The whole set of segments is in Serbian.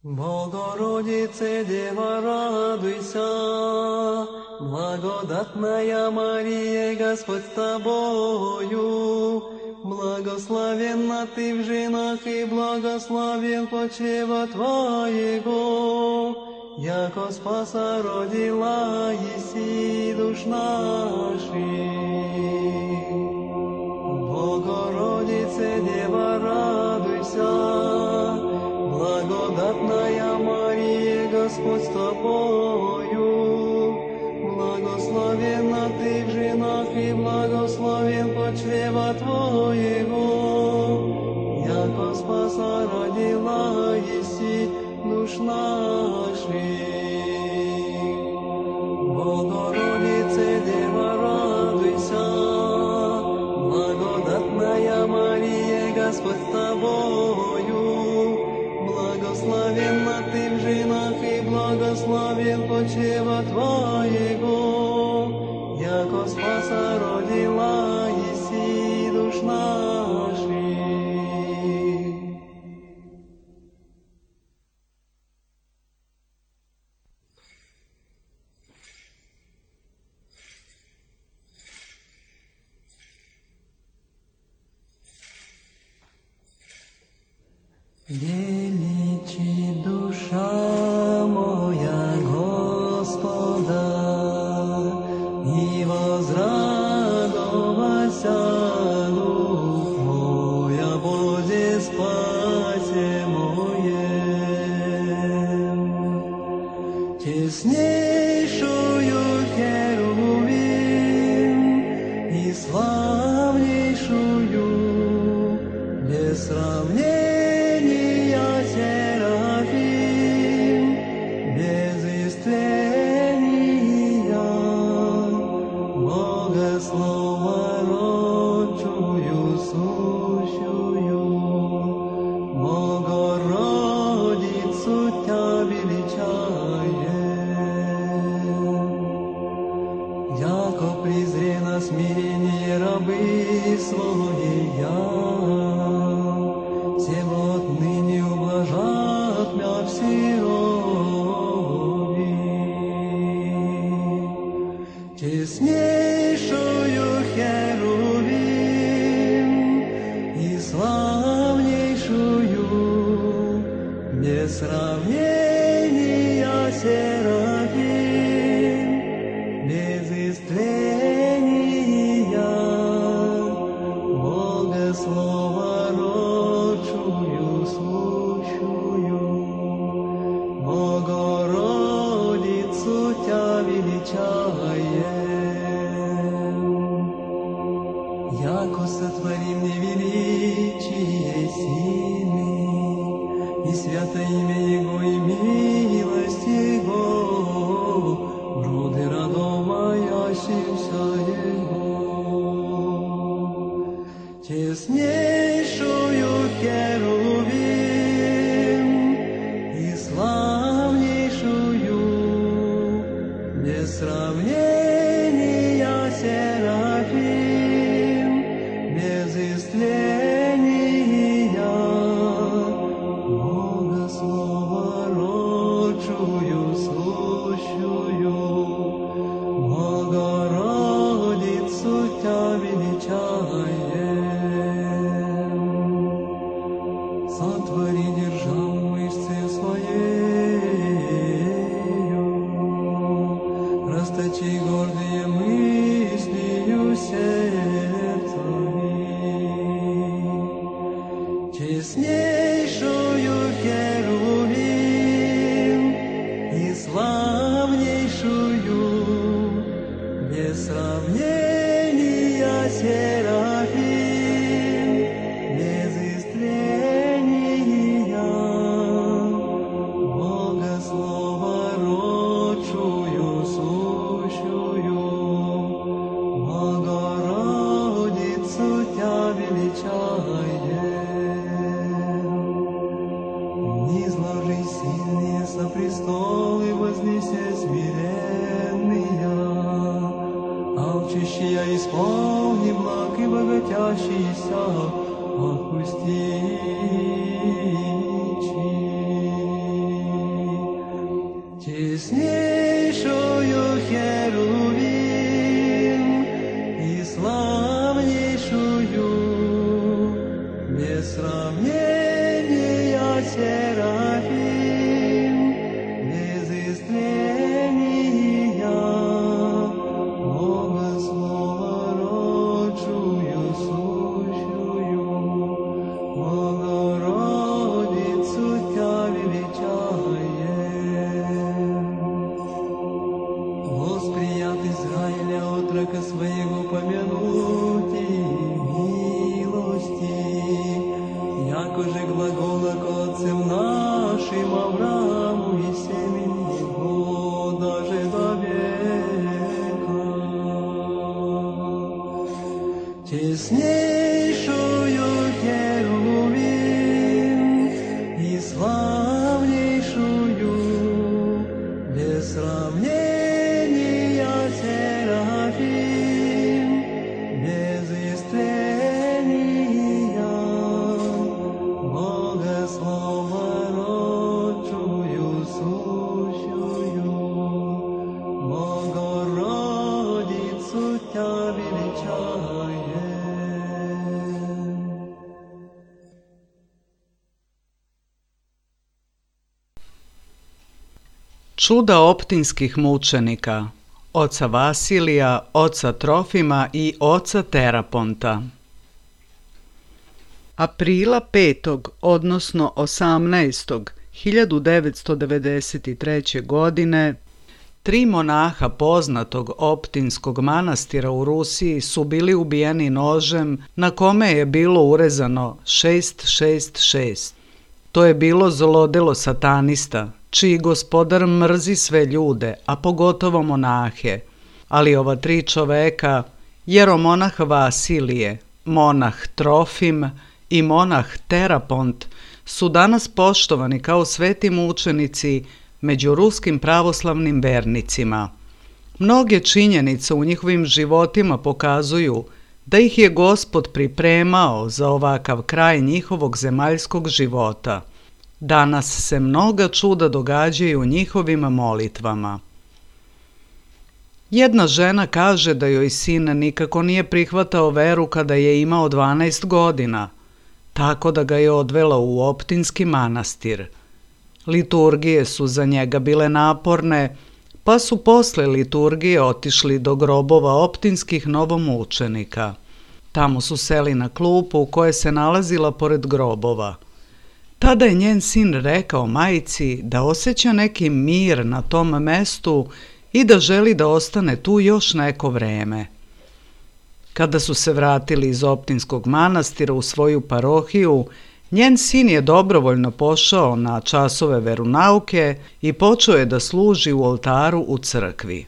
Богородице, Дева, радуйся, благодатная Мария, Господь с тобою, благословенна ты в женах, и благословен почева твоего, яко спаса родила еси душ наших. Богородице, Дева, радуйся, благодатная Мария, Господь с тобою, благословенна ты в женах, и благословен почрева твоего, яко спаса родила еси душ наших. Богородице, Дева, радуйся, благодатная Мария, Господь с тобою, благословенна ты в женах, и благословен почева твоего, яко спаса родила еси душ наших. Величи душа моя Господа, и возрадовался дух мой о Боге спасе моем. Теснейшую херувим и славнейшую без сравнения Серафим, без истления, Богослова родчую сущую, Богородицу тя величаем. Яко презре на смирение рабы своя, всего отныне ублажат мя всерови. Честнейшую херувим и славнейшую без сравнения Серафим, без истления, Богослова родчую сущую, Богородицу тя величаем. Яко сотворим невеличие сильный, и свято имя Его, и милость Его, груды радомаящимся Его. Честнейшую херувим и славнейшую без сравнения Серафим, без истления, Богослова родчую сущую, Богородицу тя величаем. Сотвори державу мышцы своею, расточи гордые мыслью сердцами. Честнейшую херувим и славнейшую без сравнения Серафим, без истления, Богослова родчую сущую, Богородицу тя величаем. Низложи сильные со престолы, вознеся смиренные, алчущие исполни благ и богатящийся отпусти. Серафим, без истления, Бога Слова родшую сущую, Богородицу Тя величаем. Восприят Израиля отрока своего помянуть и милости, якоже глагола к отцам нашим Аврааму и семени его даже до века. Честнейшую Херувим и славнейшую без сравнения Серафим, без истления, Бога Слова родшую сущую, Богородицу Тя величаем. Čuda optinskih mučenika, oca Vasilija, oca Trofima i oca Teraponta. Aprila 5. odnosno 18. 1993. godine 3 monaha poznatog optinskog manastira u Rusiji su bili ubijeni nožem na kome je bilo urezano 666. To je bilo zlodelo satanista, čiji gospodar mrzi sve ljude, a pogotovo monahe. Ali ova 3 čoveka, jeromonah Vasilije, monah Trofim i monah Terapont, su danas poštovani kao sveti mučenici među ruskim pravoslavnim vernicima. Mnoge činjenice u njihovim životima pokazuju da ih je Gospod pripremao za ovakav kraj njihovog zemaljskog života. Danas se mnoga čuda događaju u njihovim molitvama. Jedna žena kaže da joj sin nikako nije prihvatao veru kada je imao 12 godina, tako da ga je odvela u optinski manastir. Liturgije su za njega bile naporne, pa su posle liturgije otišli do grobova optinskih novomučenika. Tamo su seli na klupu koja se nalazila pored grobova. Tada je njen sin rekao majci da osjeća neki mir na tom mestu i da želi da ostane tu još neko vreme. Kada su se vratili iz optinskog manastira u svoju parohiju, njen sin je dobrovoljno pošao na časove veronauke i počeo je da služi u oltaru u crkvi.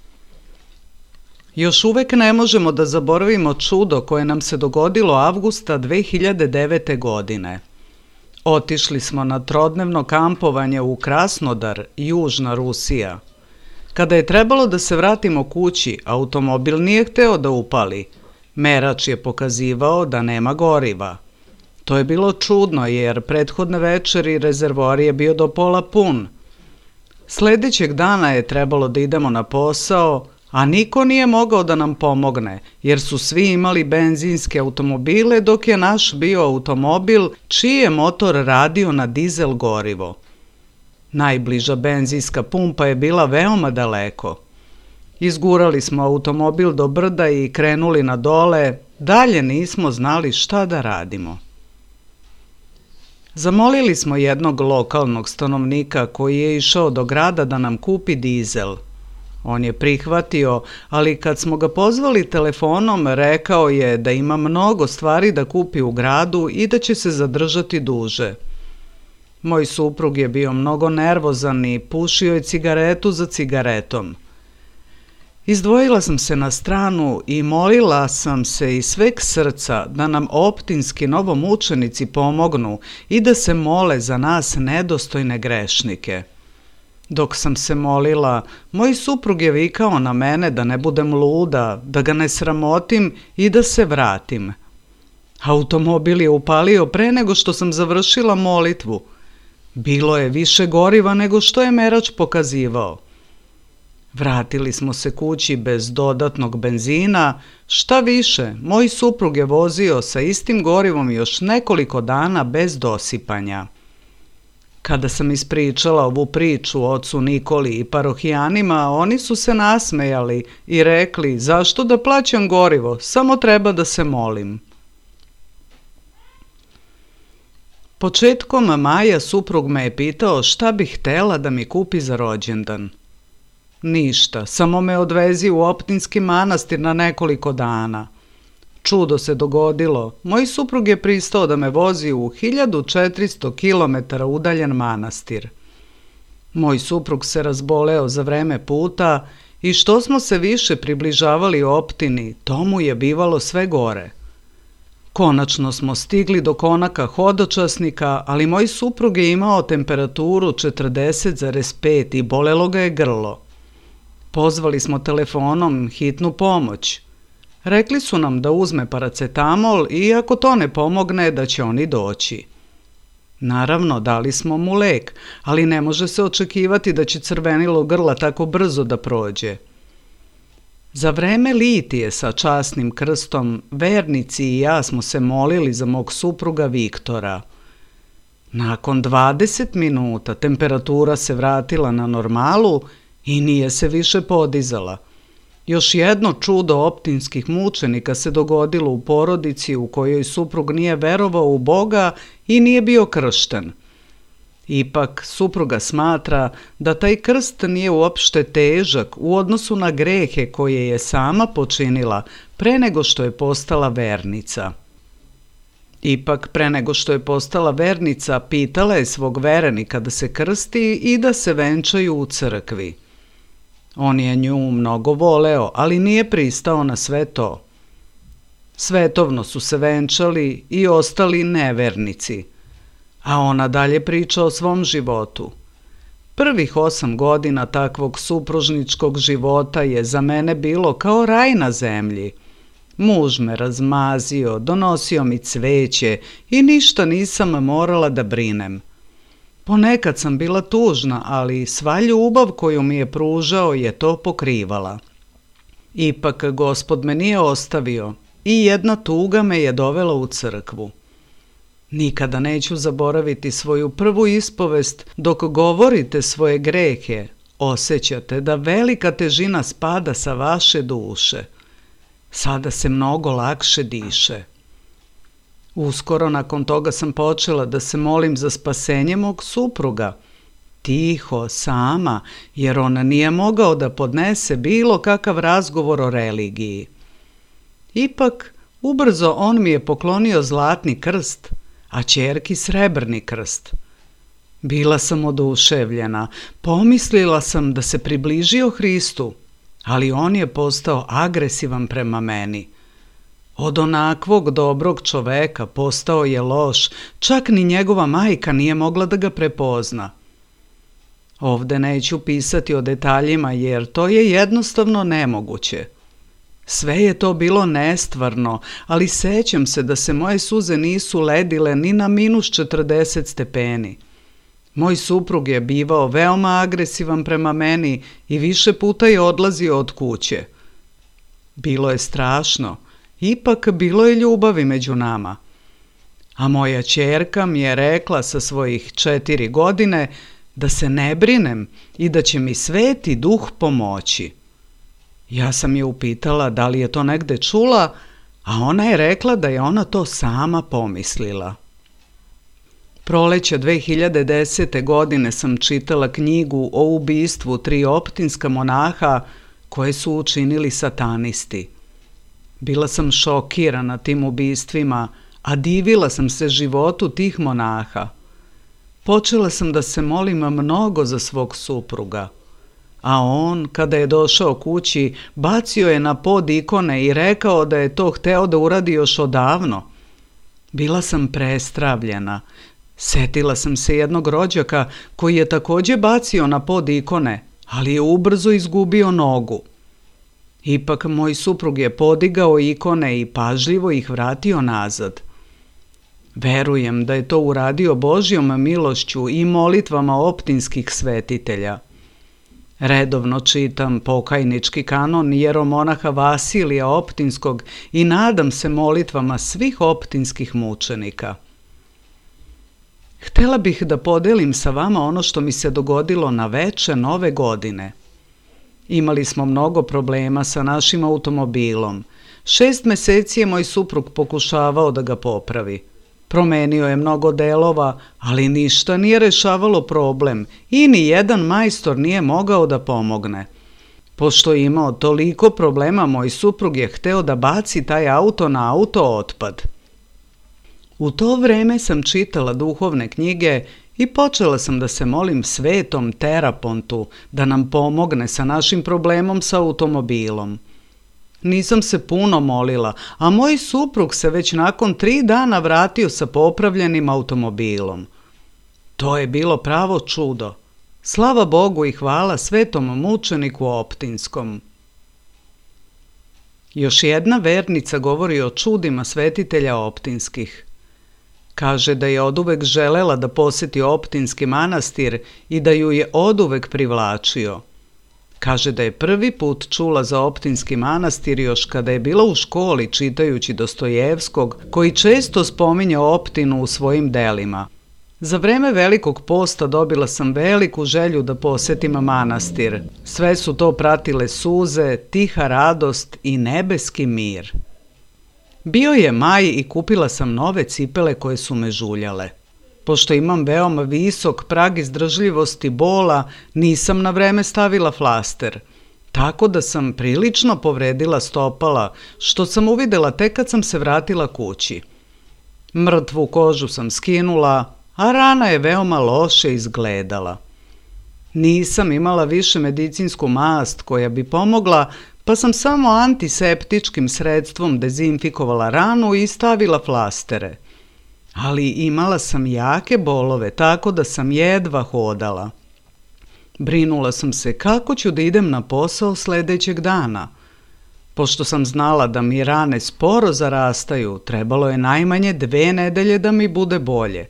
Još uvek ne možemo da zaboravimo čudo koje nam se dogodilo avgusta 2009. godine. Otišli smo na trodnevno kampovanje u Krasnodar, južna Rusija. Kada je trebalo da se vratimo kući, automobil nije hteo da upali. Merač je pokazivao da nema goriva. To je bilo čudno jer prethodne večeri rezervoar je bio do pola pun. Sledećeg dana je trebalo da idemo na posao, a niko nije mogao da nam pomogne, jer su svi imali benzinske automobile dok je naš bio automobil čiji je motor radio na dizel gorivo. Najbliža benzinska pumpa je bila veoma daleko. Izgurali smo automobil do brda i krenuli na dole, dalje nismo znali šta da radimo. Zamolili smo jednog lokalnog stanovnika koji je išao do grada da nam kupi dizel. On je prihvatio, ali kad smo ga pozvali telefonom, rekao je da ima mnogo stvari da kupi u gradu i da će se zadržati duže. Moj suprug je bio mnogo nervozan i pušio je cigaretu za cigaretom. Izdvojila sam se na stranu i molila sam se iz sveg srca da nam optinski novomučenici pomognu i da se mole za nas nedostojne grešnike. Dok sam se molila, moj suprug je vikao na mene da ne budem luda, da ga ne sramotim i da se vratim. Automobil je upalio pre nego što sam završila molitvu. Bilo je više goriva nego što je merač pokazivao. Vratili smo se kući bez dodatnog benzina, šta više, moj suprug je vozio sa istim gorivom još nekoliko dana bez dosipanja. Kada sam ispričala ovu priču ocu Nikoli i parohijanima, oni su se nasmejali i rekli: zašto da plaćam gorivo, samo treba da se molim. Početkom maja suprug me je pitao šta bih htela da mi kupi za rođendan. Ništa, samo me odvezi u Optinski manastir na nekoliko dana. Čudo se dogodilo, moj suprug je pristao da me vozi u 1400 km udaljen manastir. Moj suprug se razboleo za vreme puta i što smo se više približavali Optini, to mu je bivalo sve gore. Konačno smo stigli do konaka hodočasnika, ali moj suprug je imao temperaturu 40,5 i bolelo ga je grlo. Pozvali smo telefonom hitnu pomoć. Rekli su nam da uzme paracetamol i ako to ne pomogne da će oni doći. Naravno, dali smo mu lek, ali ne može se očekivati da će crvenilo grla tako brzo da prođe. Za vreme litije sa časnim krstom, vernici i ja smo se molili za mog supruga Viktora. Nakon 20 minuta temperatura se vratila na normalu i nije se više podizala. Još jedno čudo optinskih mučenika se dogodilo u porodici u kojoj suprug nije verovao u Boga i nije bio kršten. Ipak, supruga smatra da taj krst nije uopšte težak u odnosu na grehe koje je sama počinila pre nego što je postala vernica. Ipak, pre nego što je postala vernica, pitala je svog verenika da se krsti i da se venčaju u crkvi. On je nju mnogo voleo, ali nije pristao na sve to. Svetovno su se venčali i ostali nevernici, a ona dalje priča o svom životu. Prvih 8 godina takvog supružničkog života je za mene bilo kao raj na zemlji. Muž me razmazio, donosio mi cveće i ništa nisam morala da brinem. Ponekad sam bila tužna, ali sva ljubav koju mi je pružao je to pokrivala. Ipak Gospod me nije ostavio i jedna tuga me je dovela u crkvu. Nikada neću zaboraviti svoju prvu ispovest. Dok govorite svoje grehe, osjećate da velika težina spada sa vaše duše. Sada se mnogo lakše diše. Uskoro nakon toga sam počela da se molim za spasenje mog supruga. Tiho, sama, jer on nije mogao da podnese bilo kakav razgovor o religiji. Ipak, ubrzo on mi je poklonio zlatni krst, a ćerki srebrni krst. Bila sam oduševljena, pomislila sam da se približio Hristu, ali on je postao agresivan prema meni. Od onakvog dobrog čoveka postao je loš, čak ni njegova majka nije mogla da ga prepozna. Ovde neću pisati o detaljima jer to je jednostavno nemoguće. Sve je to bilo nestvarno, ali sećam se da se moje suze nisu ledile ni na -40 stepeni. Moj suprug je bivao veoma agresivan prema meni i više puta je odlazio od kuće. Bilo je strašno, ipak bilo je ljubavi među nama. A moja ćerka mi je rekla sa svojih 4 godine da se ne brinem i da će mi Sveti Duh pomoći. Ja sam je upitala da li je to negde čula, a ona je rekla da je ona to sama pomislila. Proleća 2010. godine sam čitala knjigu o ubistvu 3 optinska monaha koje su učinili satanisti. Bila sam šokirana tim ubistvima, a divila sam se životu tih monaha. Počela sam da se molim mnogo za svog supruga, a on, kada je došao kući, bacio je na pod ikone i rekao da je to hteo da uradi još odavno. Bila sam prestravljena. Setila sam se jednog rođaka koji je također bacio na pod ikone, ali je ubrzo izgubio nogu. Ipak moj suprug je podigao ikone i pažljivo ih vratio nazad. Verujem da je to uradio Božjom milošću i molitvama optinskih svetitelja. Redovno čitam pokajnički kanon jeromonaha Vasilija Optinskog i nadam se molitvama svih optinskih mučenika. Htela htela bih da podelim sa vama ono što mi se dogodilo na veče Nove godine. Imali smo mnogo problema sa našim automobilom. 6 meseci je moj suprug pokušavao da ga popravi. Promenio je mnogo delova, ali ništa nije rešavalo problem i ni jedan majstor nije mogao da pomogne. Pošto je imao toliko problema, moj suprug je hteo da baci taj auto na auto otpad. U to vreme sam čitala duhovne knjige i počela sam da se molim svetom Terapontu da nam pomogne sa našim problemom sa automobilom. Nisam se puno molila, a moj suprug se već nakon 3 dana vratio sa popravljenim automobilom. To je bilo pravo čudo. Slava Bogu i hvala svetom mučeniku Optinskom. Još jedna vernica govori o čudima svetitelja Optinskih. Kaže da je oduvek želela da poseti Optinski manastir i da ju je oduvek privlačio. Kaže da je prvi put čula za Optinski manastir još kada je bila u školi čitajući Dostojevskog, koji često spominje Optinu u svojim delima. Za vreme Velikog posta dobila sam veliku želju da posetim manastir. Sve su to pratile suze, tiha radost i nebeski mir. Bio je maj i kupila sam nove cipele koje su me žuljale. Pošto imam veoma visok prag izdržljivosti bola, nisam na vreme stavila flaster, tako da sam prilično povredila stopala, što sam uvidela tek kad sam se vratila kući. Mrtvu kožu sam skinula, a rana je veoma loše izgledala. Nisam imala više medicinsku mast koja bi pomogla, pa sam samo antiseptičkim sredstvom dezinfikovala ranu i stavila flastere. Ali imala sam jake bolove, tako da sam jedva hodala. Brinula sam se kako ću da idem na posao sledećeg dana. Pošto sam znala da mi rane sporo zarastaju, trebalo je najmanje 2 nedelje da mi bude bolje.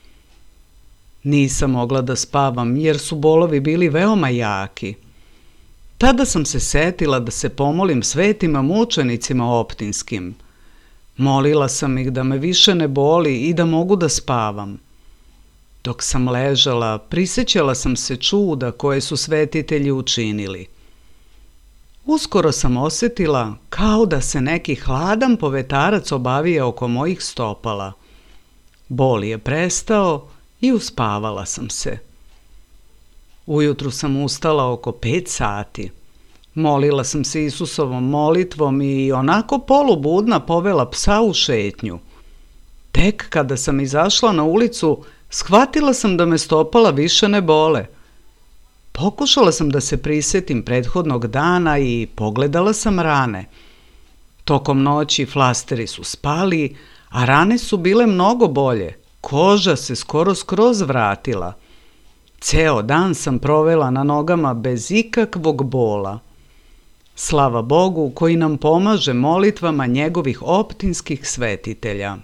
Nisam mogla da spavam jer su bolovi bili veoma jaki. Tada sam se setila da se pomolim svetima mučenicima Optinskim. Molila sam ih da me više ne boli i da mogu da spavam. Dok sam ležala, prisećala sam se čuda koje su svetitelji učinili. Uskoro sam osetila kao da se neki hladan povetarac obavija oko mojih stopala. Bol je prestao i uspavala sam se. Ujutru sam ustala oko 5 sati. Molila sam se Isusovom molitvom i onako polubudna povela psa u šetnju. Tek kada sam izašla na ulicu, shvatila sam da me stopala više ne bole. Pokušala sam da se prisetim prethodnog dana i pogledala sam rane. Tokom noći flasteri su spali, a rane su bile mnogo bolje. Koža se skroz vratila. Ceo dan sam provela na nogama bez ikakvog bola. Slava Bogu koji nam pomaže molitvama njegovih optinskih svetitelja.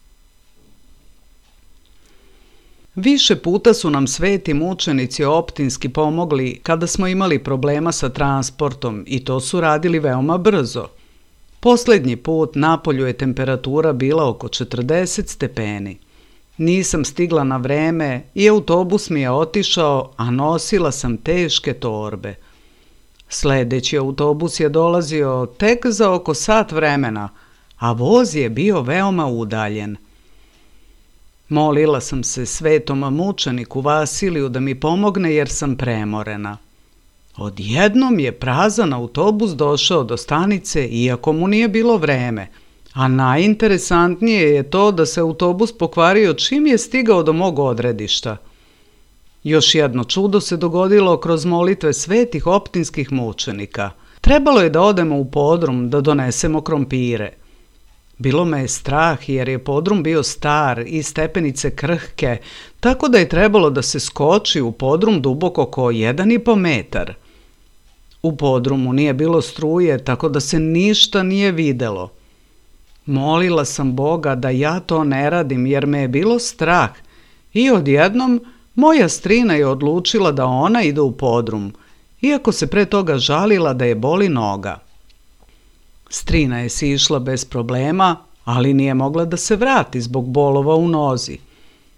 Više puta su nam sveti mučenici optinski pomogli kada smo imali problema sa transportom i to su radili veoma brzo. Poslednji put napolju je temperatura bila oko 40 stepeni. Nisam stigla na vreme i autobus mi je otišao, a nosila sam teške torbe. Sledeći autobus je dolazio tek za oko sat vremena, a voz je bio veoma udaljen. Molila sam se svetom mučeniku Vasiliju da mi pomogne jer sam premorena. Odjednom je prazan autobus došao do stanice iako mu nije bilo vreme, a najinteresantnije je to da se autobus pokvario čim je stigao do mog odredišta. Još jedno čudo se dogodilo kroz molitve svetih optinskih mučenika. Trebalo je da odemo u podrum da donesemo krompire. Bilo me je strah jer je podrum bio star i stepenice krhke, tako da je trebalo da se skoči u podrum duboko oko 1,5 metar. U podrumu nije bilo struje, tako da se ništa nije videlo. Molila sam Boga da ja to ne radim jer me je bilo strah i odjednom moja strina je odlučila da ona ide u podrum, iako se pre toga žalila da je boli noga. Strina je sišla bez problema, ali nije mogla da se vrati zbog bolova u nozi.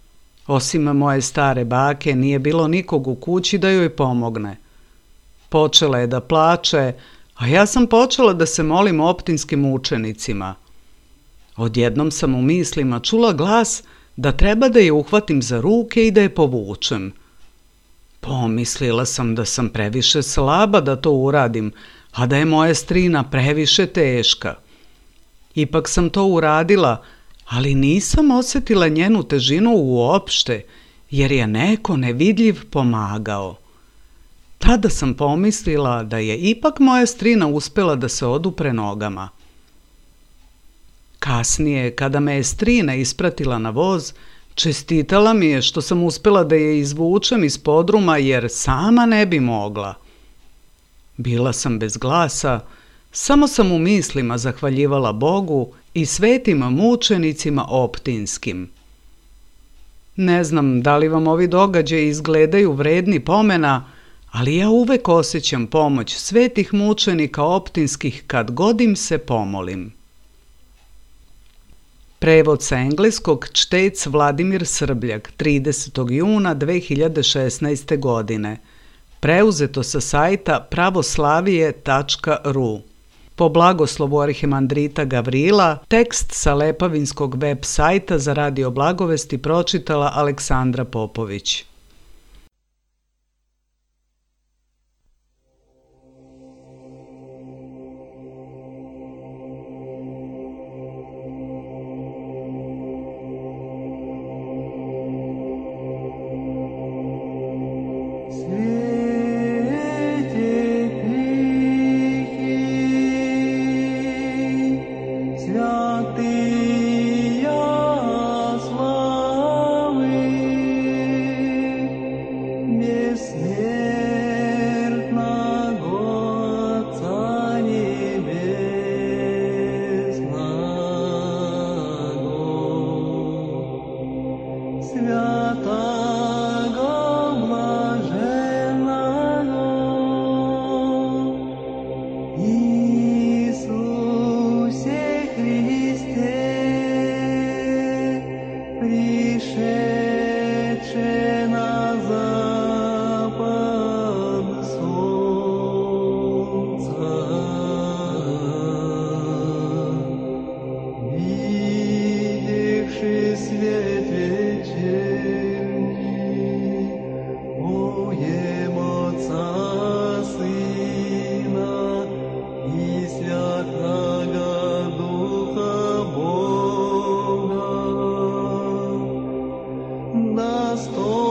Osim moje stare bake, nije bilo nikog u kući da joj pomogne. Počela je da plače, a ja sam počela da se molim optinskim učenicima. Odjednom sam u mislima čula glas da treba da je uhvatim za ruke i da je povučem. Pomislila sam da sam previše slaba da to uradim, a da je moja strina previše teška. Ipak sam to uradila, ali nisam osjetila njenu težinu uopšte, jer je neko nevidljiv pomagao. Tada sam pomislila da je ipak moja strina uspela da se odupre nogama. Kasnije, kada me je strina ispratila na voz, čestitala mi je što sam uspela da je izvučem iz podruma jer sama ne bi mogla. Bila sam bez glasa, samo sam u mislima zahvaljivala Bogu i svetim mučenicima optinskim. Ne znam da li vam ovi događaji izgledaju vredni pomena, ali ja uvek osjećam pomoć svetih mučenika optinskih kad god im se pomolim. Prevod sa engleskog čtec Vladimir Srbljak, 30. juna 2016. godine. Preuzeto sa sajta pravoslavije.ru. Po blagoslovu arhimandrita Gavrila, tekst sa Lepavinskog web sajta za Radio Blagovesti pročitala Aleksandra Popović. Что